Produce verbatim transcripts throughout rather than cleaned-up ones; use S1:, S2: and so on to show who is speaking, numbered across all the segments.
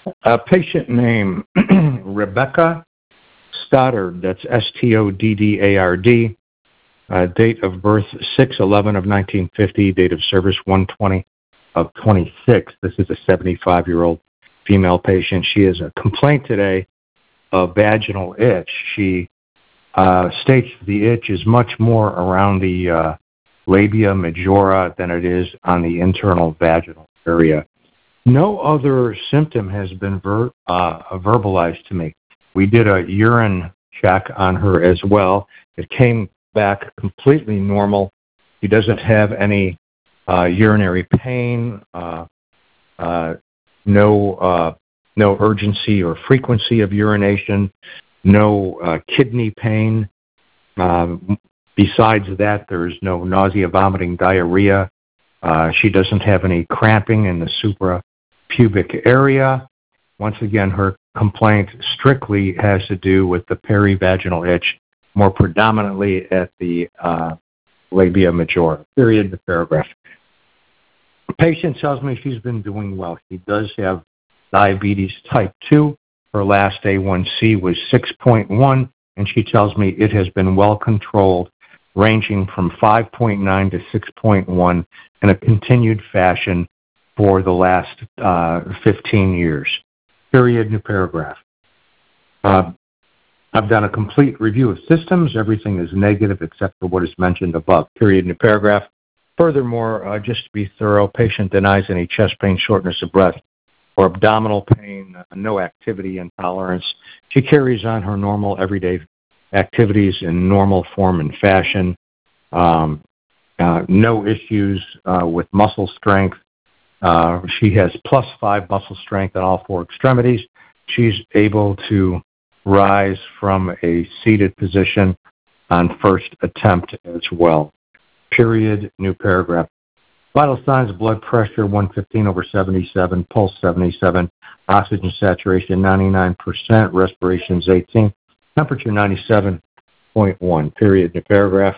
S1: Uh, patient name, Rebecca Stoddard. That's S T O D D A R D. Uh, date of birth, six eleven of nineteen fifty. Date of service, one twenty of twenty-six. This is a seventy-five-year-old female patient. She has a complaint today of vaginal itch. She uh, states the itch is much more around the uh, labia majora than it is on the internal vaginal area. No other symptom has been ver- uh, verbalized to me. We did a urine check on her as well. It came back completely normal. She doesn't have any uh, urinary pain, uh, uh, no uh, no urgency or frequency of urination, no uh, kidney pain. Um, besides that, there is no nausea, vomiting, diarrhea. Uh, she doesn't have any cramping in the suprapubic area. Once again, her complaint strictly has to do with the perivaginal itch, more predominantly at the uh, labia majora. Period. The paragraph. The patient tells me she's been doing well. She does have diabetes type two. Her last A one C was six point one, and she tells me it has been well controlled, ranging from five point nine to six point one in a continued fashion for the last uh, fifteen years. Period. New paragraph. Uh, I've done a complete review of systems. Everything is negative except for what is mentioned above. Period. New paragraph. Furthermore, uh, just to be thorough, patient denies any chest pain, shortness of breath, or abdominal pain, uh, no activity intolerance. She carries on her normal everyday activities in normal form and fashion. Um, uh, no issues uh, with muscle strength. Uh, she has plus five muscle strength in all four extremities. She's able to rise from a seated position on first attempt as well. Period. New paragraph. Vital signs: blood pressure one fifteen over seventy-seven, pulse seventy-seven, oxygen saturation ninety-nine percent, respirations eighteen, temperature ninety-seven point one. Period. New paragraph.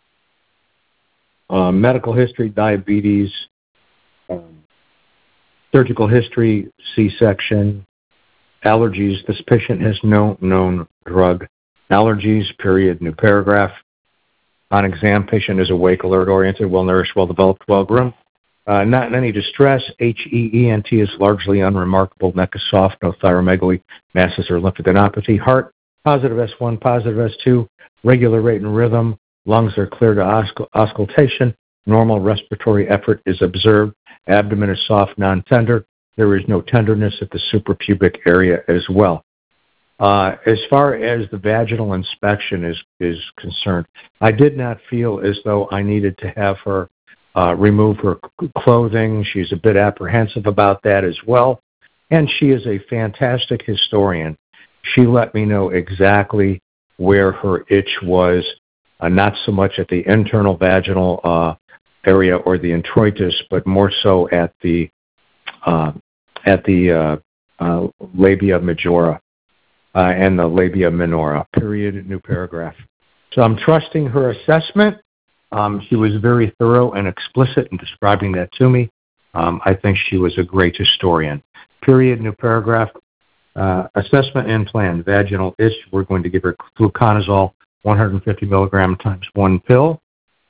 S1: Uh, medical history: diabetes, um, surgical history, C-section, allergies. This patient has no known drug allergies. Period. New paragraph. On exam, patient is awake, alert, oriented, well-nourished, well-developed, well-groomed. Uh, not in any distress. H E E N T is largely unremarkable. Neck is soft, no thyromegaly, masses or lymphadenopathy. Heart, positive S one, positive S two, regular rate and rhythm. Lungs are clear to ausc- auscultation. Normal respiratory effort is observed. Abdomen is soft, non-tender. There is no tenderness at the suprapubic area as well. Uh, as far as the vaginal inspection is, is concerned, I did not feel as though I needed to have her uh, remove her c- clothing. She's a bit apprehensive about that as well. And she is a fantastic historian. She let me know exactly where her itch was, uh, not so much at the internal vaginal uh, area or the introitus, but more so at the, uh, at the uh, uh, labia majora. Uh, and the labia minora. Period. New paragraph. So I'm trusting her assessment. Um, she was very thorough and explicit in describing that to me. Um, I think she was a great historian. Period. New paragraph. Uh, assessment and plan. Vaginal itch. We're going to give her fluconazole, one hundred fifty milligram times one pill.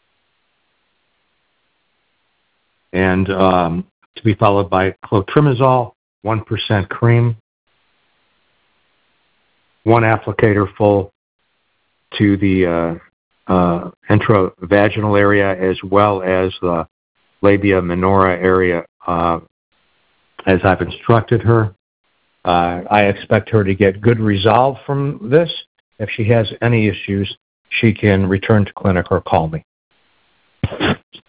S1: And um, to be followed by clotrimazole, one percent cream. One applicator full to the uh, uh, intravaginal area as well as the labia minora area uh, as I've instructed her. Uh, I expect her to get good resolve from this. If she has any issues, she can return to clinic or call me.